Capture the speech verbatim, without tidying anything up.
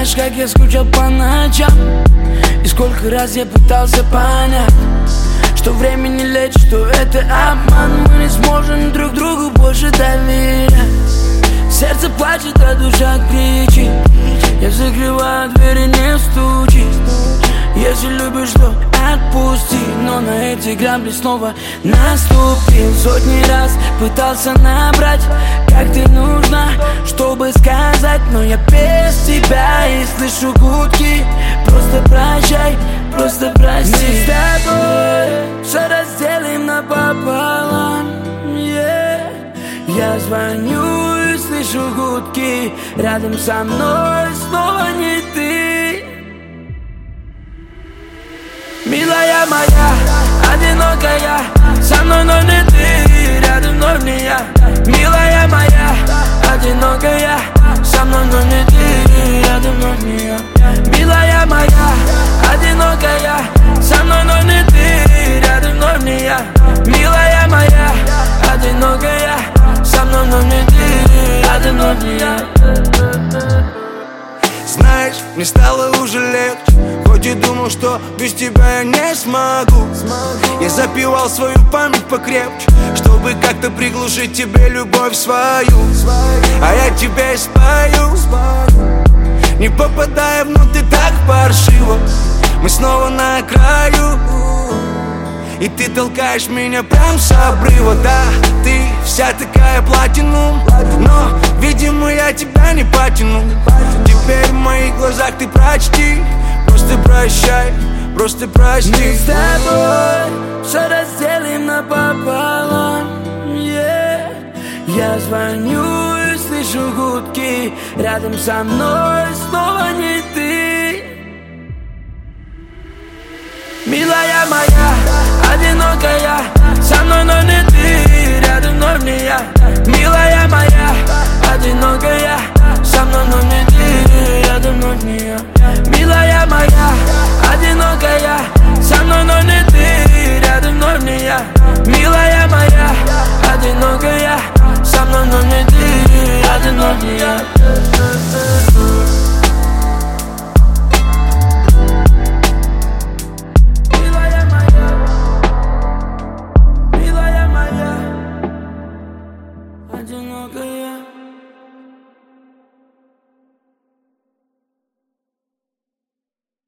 знаешь, как я скучал по ночам, и сколько раз я пытался понять, что время не лечит, что это обман. Мы не сможем друг другу больше доверять. Сердце плачет, а душа кричит. Я закрываю двери, не стучи. Если любишь, то отпусти. Но на эти грабли снова наступил. Сотни раз пытался набрать, как ты нужна, чтобы сказать, но я без тебя и слышу гудки. Просто прощай, просто прости. Мы с тобой все разделим напополам, yeah. Я звоню и слышу гудки. Рядом со мной снова не ты. Милая моя, одинокая, со мной, но не ты. Рядом вновь не я. Милая моя, одинокая, со мной, но не ты. Рядом вновь не я. Милая моя, одинокая, со мной, но не ты. Рядом вновь не я. Милая моя, одинокая, со мной, но не ты. Рядом вновь не я. Знаешь, мне стало уже легче, хоть и думал, что без тебя я не смогу. Я запивал свою память покрепче, чтобы как-то приглушить тебе любовь свою. А я тебе спою, не попадая внутрь так паршиво. Мы снова на краю, и ты толкаешь меня прям с обрыва. Да, ты вся такая платинум, но, видимо, я тебя не потяну. Теперь в моих глазах ты прочти. Просто прощай, просто прости. Мы с тобой все разделим напополам, yeah. Я звоню и слышу гудки. Рядом со мной снова не ты. Милая моя, одинокая, со мной, но не ты. Рядом вновь не я. Милая моя, одинокая, со мной, но не ты. Рядом вновь не я. Милая моя, одинокая, со мной, но не ты. Рядом вновь не я. Милая моя, одинокая, со мной, но не ты. Рядом вновь не я.